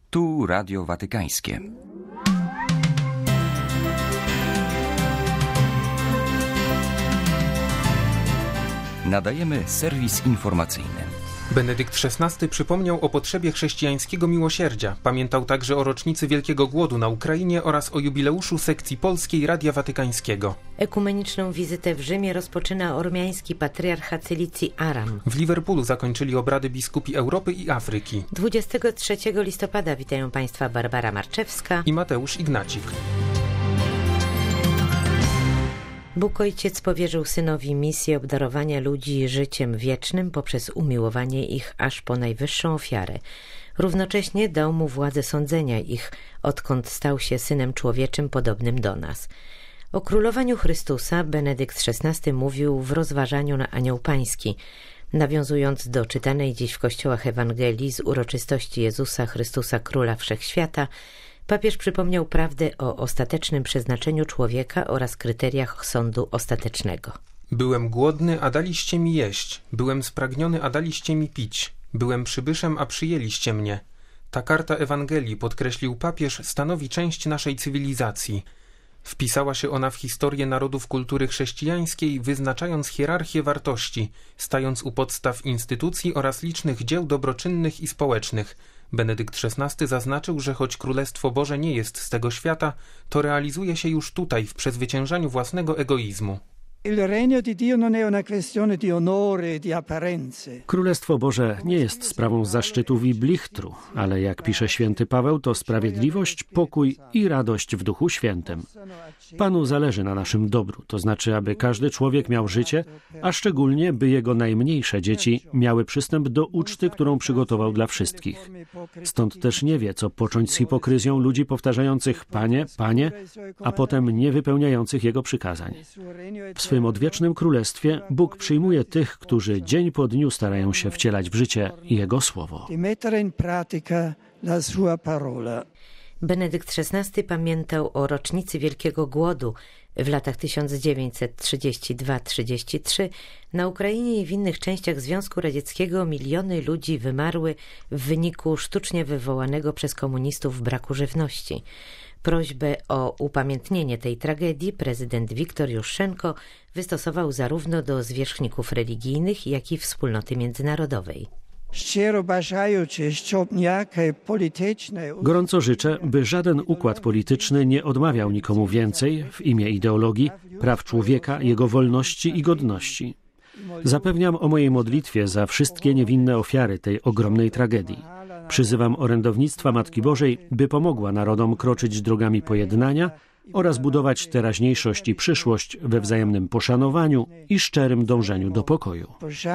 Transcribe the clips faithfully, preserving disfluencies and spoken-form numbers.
Tu Radio Watykańskie. Nadajemy serwis informacyjny. Benedykt szesnasty przypomniał o potrzebie chrześcijańskiego miłosierdzia. Pamiętał także o rocznicy Wielkiego Głodu na Ukrainie oraz o jubileuszu sekcji polskiej Radia Watykańskiego. Ekumeniczną wizytę w Rzymie rozpoczyna ormiański patriarcha Cylicji Aram. W Liverpoolu zakończyli obrady biskupi Europy i Afryki. dwudziestego trzeciego listopada witają Państwa Barbara Marczewska i Mateusz Ignacik. Bóg Ojciec powierzył Synowi misję obdarowania ludzi życiem wiecznym poprzez umiłowanie ich aż po najwyższą ofiarę. Równocześnie dał mu władzę sądzenia ich, odkąd stał się Synem Człowieczym podobnym do nas. O królowaniu Chrystusa Benedykt szesnasty mówił w rozważaniu na Anioł Pański, nawiązując do czytanej dziś w kościołach Ewangelii z uroczystości Jezusa Chrystusa Króla Wszechświata. Papież przypomniał prawdę o ostatecznym przeznaczeniu człowieka oraz kryteriach sądu ostatecznego. Byłem głodny, a daliście mi jeść. Byłem spragniony, a daliście mi pić. Byłem przybyszem, a przyjęliście mnie. Ta karta Ewangelii, podkreślił papież, stanowi część naszej cywilizacji. Wpisała się ona w historię narodów kultury chrześcijańskiej, wyznaczając hierarchię wartości, stając u podstaw instytucji oraz licznych dzieł dobroczynnych i społecznych. Benedykt szesnasty zaznaczył, że choć Królestwo Boże nie jest z tego świata, to realizuje się już tutaj w przezwyciężaniu własnego egoizmu. Królestwo Boże nie jest sprawą zaszczytów i blichtru, ale jak pisze święty Paweł, to sprawiedliwość, pokój i radość w Duchu Świętym. Panu zależy na naszym dobru, to znaczy, aby każdy człowiek miał życie, a szczególnie, by jego najmniejsze dzieci miały przystęp do uczty, którą przygotował dla wszystkich. Stąd też nie wie, co począć z hipokryzją ludzi powtarzających Panie, Panie, a potem nie wypełniających Jego przykazań. W swym odwiecznym królestwie Bóg przyjmuje tych, którzy dzień po dniu starają się wcielać w życie Jego słowo. Benedykt szesnasty pamiętał o rocznicy Wielkiego Głodu w latach tysiąc dziewięćset trzydziestym drugim do trzydziestego trzeciego. Na Ukrainie i w innych częściach Związku Radzieckiego miliony ludzi wymarły w wyniku sztucznie wywołanego przez komunistów braku żywności. Prośbę o upamiętnienie tej tragedii prezydent Wiktor Juszczenko wystosował zarówno do zwierzchników religijnych, jak i wspólnoty międzynarodowej. Gorąco życzę, by żaden układ polityczny nie odmawiał nikomu więcej w imię ideologii, praw człowieka, jego wolności i godności. Zapewniam o mojej modlitwie za wszystkie niewinne ofiary tej ogromnej tragedii. Przyzywam orędownictwa Matki Bożej, by pomogła narodom kroczyć drogami pojednania oraz budować teraźniejszość i przyszłość we wzajemnym poszanowaniu i szczerym dążeniu do pokoju.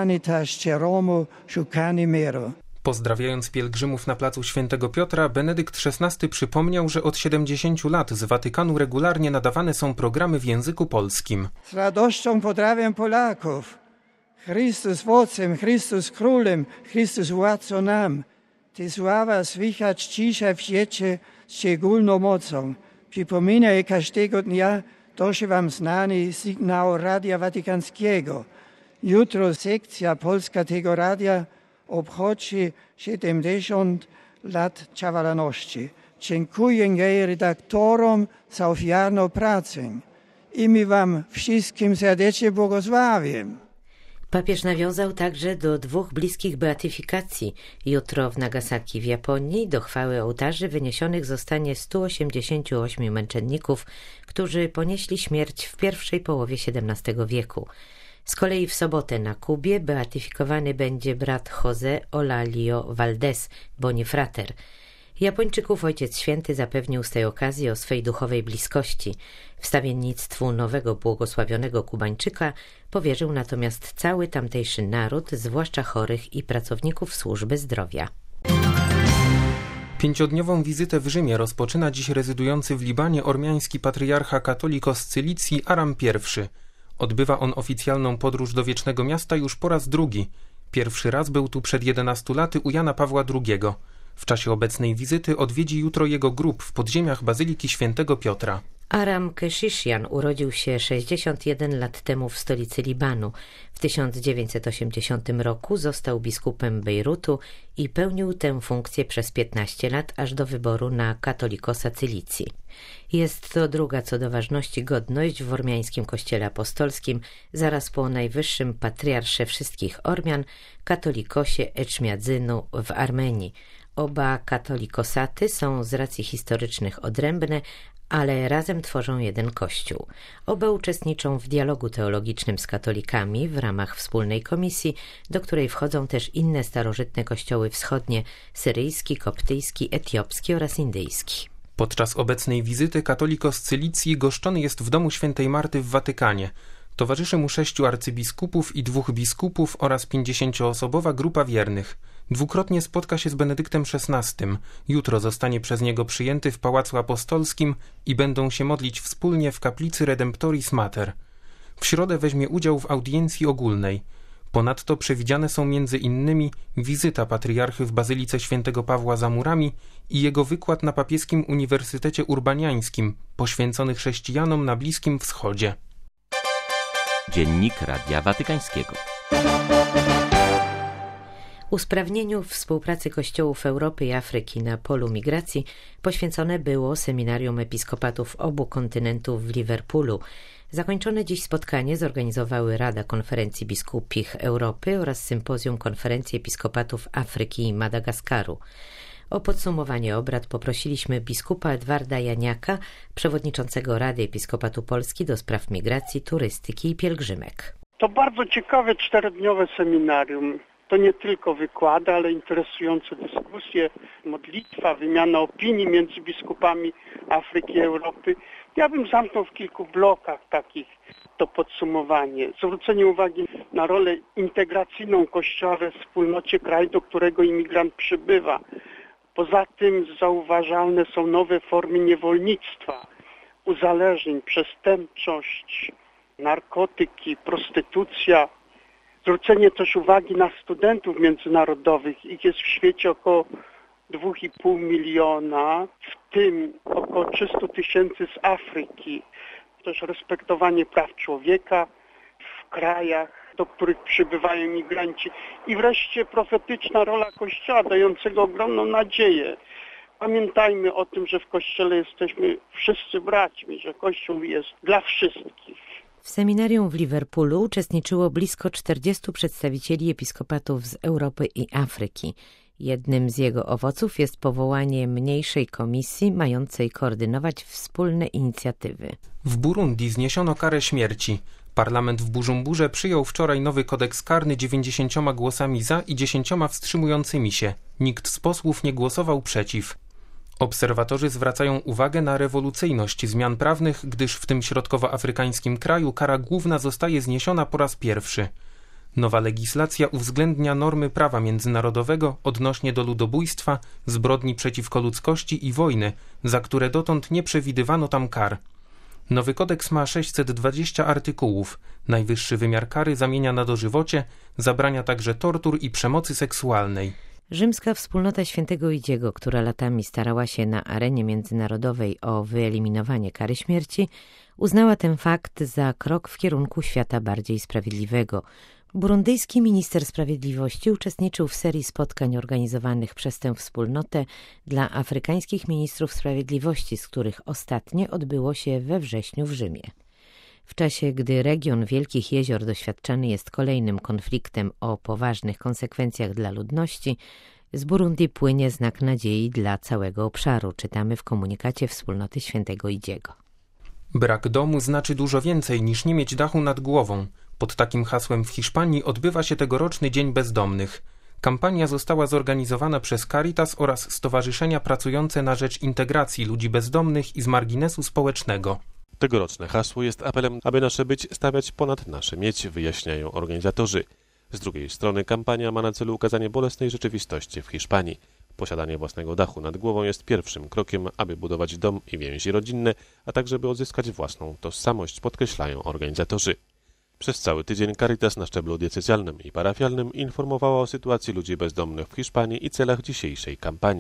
Pozdrawiając pielgrzymów na placu Świętego Piotra, Benedykt szesnasty przypomniał, że od siedemdziesięciu lat z Watykanu regularnie nadawane są programy w języku polskim. Z radością pozdrawiam Polaków. Chrystus wodcem, Chrystus królem, Chrystus władcą nam. Ty sława słychać ciszę w świecie szczególną mocą. Przypominaj każdego dnia dobrze wam znany sygnał Radia Watykańskiego. Jutro sekcja polska tego radia obchodzi siedemdziesiąt lat działalności. Dziękuję jej redaktorom za ofiarną pracę. I my wam wszystkim serdecznie błogosławię. Papież nawiązał także do dwóch bliskich beatyfikacji. Jutro w Nagasaki w Japonii do chwały ołtarzy wyniesionych zostanie stu osiemdziesięciu ośmiu męczenników, którzy ponieśli śmierć w pierwszej połowie siedemnastego wieku. Z kolei w sobotę na Kubie beatyfikowany będzie brat José Olalio Valdés, Bonifrater. Japończyków Ojciec Święty zapewnił z tej okazji o swej duchowej bliskości. Wstawiennictwu nowego błogosławionego Kubańczyka powierzył natomiast cały tamtejszy naród, zwłaszcza chorych i pracowników służby zdrowia. Pięciodniową wizytę w Rzymie rozpoczyna dziś rezydujący w Libanie ormiański patriarcha Katolikos Cylicji Aram I. Odbywa on oficjalną podróż do Wiecznego Miasta już po raz drugi. Pierwszy raz był tu przed jedenastu laty u Jana Pawła drugiego. W czasie obecnej wizyty odwiedzi jutro jego grób w podziemiach Bazyliki Świętego Piotra. Aram Keshishian urodził się sześćdziesiąt jeden lat temu w stolicy Libanu. W tysiąc dziewięćset osiemdziesiątym roku został biskupem Bejrutu i pełnił tę funkcję przez piętnaście lat, aż do wyboru na katolikosa Cylicji. Jest to druga co do ważności godność w ormiańskim kościele apostolskim, zaraz po najwyższym patriarsze wszystkich Ormian, katolikosie Eczmiadzynu w Armenii. Oba katolikosaty są z racji historycznych odrębne, ale razem tworzą jeden kościół. Oba uczestniczą w dialogu teologicznym z katolikami w ramach wspólnej komisji, do której wchodzą też inne starożytne kościoły wschodnie, syryjski, koptyjski, etiopski oraz indyjski. Podczas obecnej wizyty katolikos z Cylicji goszczony jest w domu świętej Marty w Watykanie. Towarzyszy mu sześciu arcybiskupów i dwóch biskupów oraz pięćdziesięcioosobowa grupa wiernych. Dwukrotnie spotka się z Benedyktem szesnastym. Jutro zostanie przez niego przyjęty w Pałacu Apostolskim i będą się modlić wspólnie w kaplicy Redemptoris Mater. W środę weźmie udział w audiencji ogólnej. Ponadto przewidziane są między innymi wizyta patriarchy w Bazylice Świętego Pawła za murami i jego wykład na Papieskim Uniwersytecie Urbaniańskim, poświęcony chrześcijanom na Bliskim Wschodzie. Dziennik Radia Watykańskiego. Usprawnieniu współpracy kościołów Europy i Afryki na polu migracji poświęcone było seminarium episkopatów obu kontynentów w Liverpoolu. Zakończone dziś spotkanie zorganizowały Rada Konferencji Biskupich Europy oraz Sympozjum Konferencji Episkopatów Afryki i Madagaskaru. O podsumowanie obrad poprosiliśmy biskupa Edwarda Janiaka, przewodniczącego Rady Episkopatu Polski do spraw migracji, turystyki i pielgrzymek. To bardzo ciekawe czterodniowe seminarium. To nie tylko wykłady, ale interesujące dyskusje, modlitwa, wymiana opinii między biskupami Afryki i Europy. Ja bym zamknął w kilku blokach takich to podsumowanie. Zwrócenie uwagi na rolę integracyjną Kościoła we wspólnocie kraju, do którego imigrant przybywa. Poza tym zauważalne są nowe formy niewolnictwa, uzależnień, przestępczość, narkotyki, prostytucja. Zwrócenie też uwagi na studentów międzynarodowych. Ich jest w świecie około dwa i pół miliona, w tym około trzysta tysięcy z Afryki. Też respektowanie praw człowieka w krajach, do których przybywają imigranci. I wreszcie profetyczna rola Kościoła, dającego ogromną nadzieję. Pamiętajmy o tym, że w Kościele jesteśmy wszyscy braćmi, że Kościół jest dla wszystkich. W seminarium w Liverpoolu uczestniczyło blisko czterdziestu przedstawicieli episkopatów z Europy i Afryki. Jednym z jego owoców jest powołanie mniejszej komisji mającej koordynować wspólne inicjatywy. W Burundi zniesiono karę śmierci. Parlament w Bujumburze przyjął wczoraj nowy kodeks karny dziewięćdziesięcioma głosami za i dziesięcioma wstrzymującymi się. Nikt z posłów nie głosował przeciw. Obserwatorzy zwracają uwagę na rewolucyjność zmian prawnych, gdyż w tym środkowoafrykańskim kraju kara główna zostaje zniesiona po raz pierwszy. Nowa legislacja uwzględnia normy prawa międzynarodowego odnośnie do ludobójstwa, zbrodni przeciwko ludzkości i wojny, za które dotąd nie przewidywano tam kar. Nowy kodeks ma sześćset dwadzieścia artykułów. Najwyższy wymiar kary zamienia na dożywocie, zabrania także tortur i przemocy seksualnej. Rzymska Wspólnota Świętego Idziego, która latami starała się na arenie międzynarodowej o wyeliminowanie kary śmierci, uznała ten fakt za krok w kierunku świata bardziej sprawiedliwego. Burundyjski minister sprawiedliwości uczestniczył w serii spotkań organizowanych przez tę wspólnotę dla afrykańskich ministrów sprawiedliwości, z których ostatnie odbyło się we wrześniu w Rzymie. W czasie, gdy region Wielkich Jezior doświadczany jest kolejnym konfliktem o poważnych konsekwencjach dla ludności, z Burundi płynie znak nadziei dla całego obszaru, czytamy w komunikacie Wspólnoty Świętego Idziego. Brak domu znaczy dużo więcej niż nie mieć dachu nad głową. Pod takim hasłem w Hiszpanii odbywa się tegoroczny Dzień Bezdomnych. Kampania została zorganizowana przez Caritas oraz stowarzyszenia pracujące na rzecz integracji ludzi bezdomnych i z marginesu społecznego. Tegoroczne hasło jest apelem, aby nasze być stawiać ponad nasze mieć, wyjaśniają organizatorzy. Z drugiej strony kampania ma na celu ukazanie bolesnej rzeczywistości w Hiszpanii. Posiadanie własnego dachu nad głową jest pierwszym krokiem, aby budować dom i więzi rodzinne, a także by odzyskać własną tożsamość, podkreślają organizatorzy. Przez cały tydzień Caritas na szczeblu diecezjalnym i parafialnym informowała o sytuacji ludzi bezdomnych w Hiszpanii i celach dzisiejszej kampanii.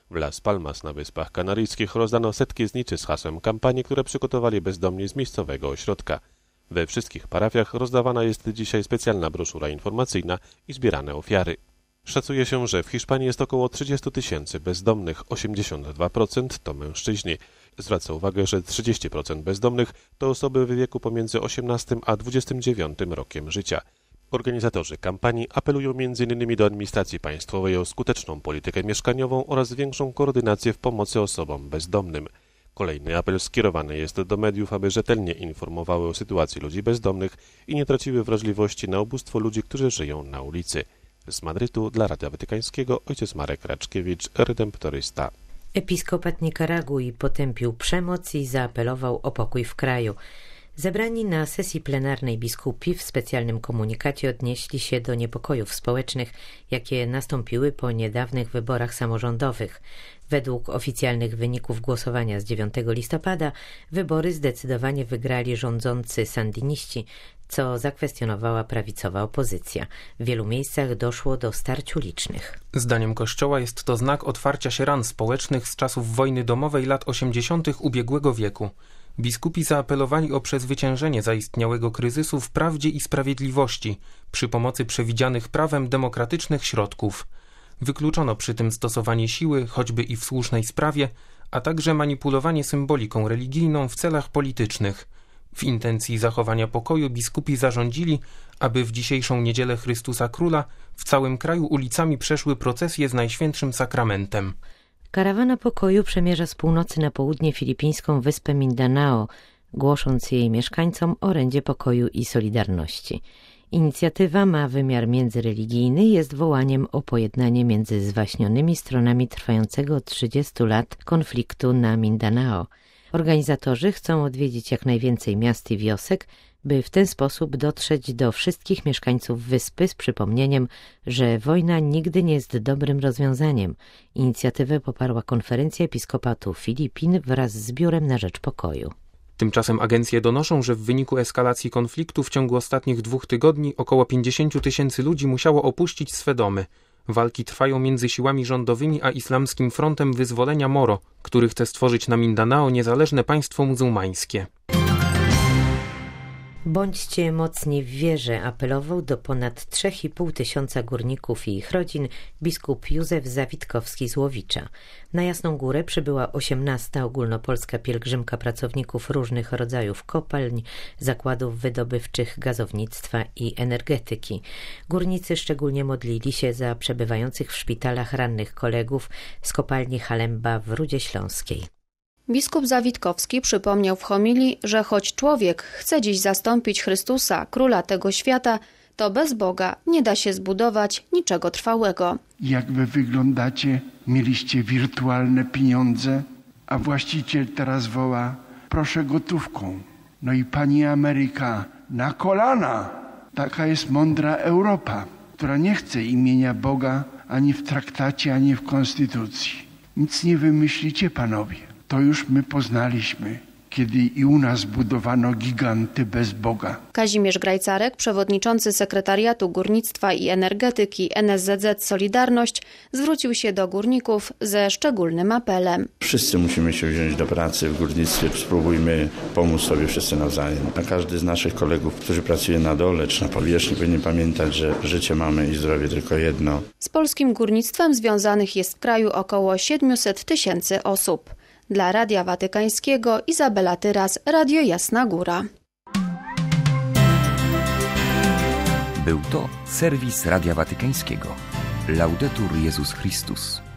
W Las Palmas na Wyspach Kanaryjskich rozdano setki zniczy z hasłem kampanii, które przygotowali bezdomni z miejscowego ośrodka. We wszystkich parafiach rozdawana jest dzisiaj specjalna broszura informacyjna i zbierane ofiary. Szacuje się, że w Hiszpanii jest około trzydzieści tysięcy bezdomnych, osiemdziesiąt dwa procent to mężczyźni. Zwraca uwagę, że trzydzieści procent bezdomnych to osoby w wieku pomiędzy osiemnastym a dwudziestym dziewiątym rokiem życia. Organizatorzy kampanii apelują między innymi do administracji państwowej o skuteczną politykę mieszkaniową oraz większą koordynację w pomocy osobom bezdomnym. Kolejny apel skierowany jest do mediów, aby rzetelnie informowały o sytuacji ludzi bezdomnych i nie traciły wrażliwości na ubóstwo ludzi, którzy żyją na ulicy. Z Madrytu dla Radia Watykańskiego ojciec Marek Raczkiewicz, redemptorysta. Episkopat Nikaragui potępił przemoc i zaapelował o pokój w kraju. Zebrani na sesji plenarnej biskupi w specjalnym komunikacie odnieśli się do niepokojów społecznych, jakie nastąpiły po niedawnych wyborach samorządowych. Według oficjalnych wyników głosowania z dziewiątego listopada wybory zdecydowanie wygrali rządzący sandiniści, co zakwestionowała prawicowa opozycja. W wielu miejscach doszło do starć ulicznych. Zdaniem Kościoła jest to znak otwarcia się ran społecznych z czasów wojny domowej lat osiemdziesiątych ubiegłego wieku. Biskupi zaapelowali o przezwyciężenie zaistniałego kryzysu w prawdzie i sprawiedliwości przy pomocy przewidzianych prawem demokratycznych środków. Wykluczono przy tym stosowanie siły, choćby i w słusznej sprawie, a także manipulowanie symboliką religijną w celach politycznych. W intencji zachowania pokoju biskupi zarządzili, aby w dzisiejszą niedzielę Chrystusa Króla w całym kraju ulicami przeszły procesje z Najświętszym Sakramentem. Karawana pokoju przemierza z północy na południe filipińską wyspę Mindanao, głosząc jej mieszkańcom orędzie pokoju i solidarności. Inicjatywa ma wymiar międzyreligijny i jest wołaniem o pojednanie między zwaśnionymi stronami trwającego od trzydziestu lat konfliktu na Mindanao. Organizatorzy chcą odwiedzić jak najwięcej miast i wiosek, by w ten sposób dotrzeć do wszystkich mieszkańców wyspy z przypomnieniem, że wojna nigdy nie jest dobrym rozwiązaniem. Inicjatywę poparła Konferencja Episkopatu Filipin wraz z Biurem na Rzecz Pokoju. Tymczasem agencje donoszą, że w wyniku eskalacji konfliktu w ciągu ostatnich dwóch tygodni około pięćdziesiąt tysięcy ludzi musiało opuścić swe domy. Walki trwają między siłami rządowymi a Islamskim Frontem Wyzwolenia Moro, który chce stworzyć na Mindanao niezależne państwo muzułmańskie. Bądźcie mocni w wierze, apelował do ponad trzy i pół tysiąca górników i ich rodzin biskup Józef Zawitkowski z Łowicza. Na Jasną Górę przybyła osiemnasta ogólnopolska pielgrzymka pracowników różnych rodzajów kopalń, zakładów wydobywczych, gazownictwa i energetyki. Górnicy szczególnie modlili się za przebywających w szpitalach rannych kolegów z kopalni Halemba w Rudzie Śląskiej. Biskup Zawitkowski przypomniał w homilii, że choć człowiek chce dziś zastąpić Chrystusa, króla tego świata, to bez Boga nie da się zbudować niczego trwałego. Jak wy wyglądacie? Mieliście wirtualne pieniądze, a właściciel teraz woła: proszę gotówką. No i pani Ameryka na kolana. Taka jest mądra Europa, która nie chce imienia Boga ani w traktacie, ani w konstytucji. Nic nie wymyślicie, panowie. To już my poznaliśmy, kiedy i u nas budowano giganty bez Boga. Kazimierz Grajcarek, przewodniczący Sekretariatu Górnictwa i Energetyki N S Z Z Solidarność, zwrócił się do górników ze szczególnym apelem. Wszyscy musimy się wziąć do pracy w górnictwie, spróbujmy pomóc sobie wszyscy nawzajem. A każdy z naszych kolegów, którzy pracuje na dole czy na powierzchni, powinien pamiętać, że życie mamy i zdrowie tylko jedno. Z polskim górnictwem związanych jest w kraju około siedemset tysięcy osób. Dla Radia Watykańskiego Izabela Tyras, Radio Jasna Góra. Był to serwis Radia Watykańskiego. Laudetur Jezus Chrystus.